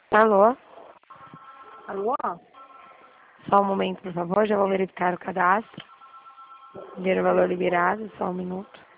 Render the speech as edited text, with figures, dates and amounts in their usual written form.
Alô? Alô? Só um momento, por favor. Já vou verificar o cadastro. Ver o valor liberado, só um minuto.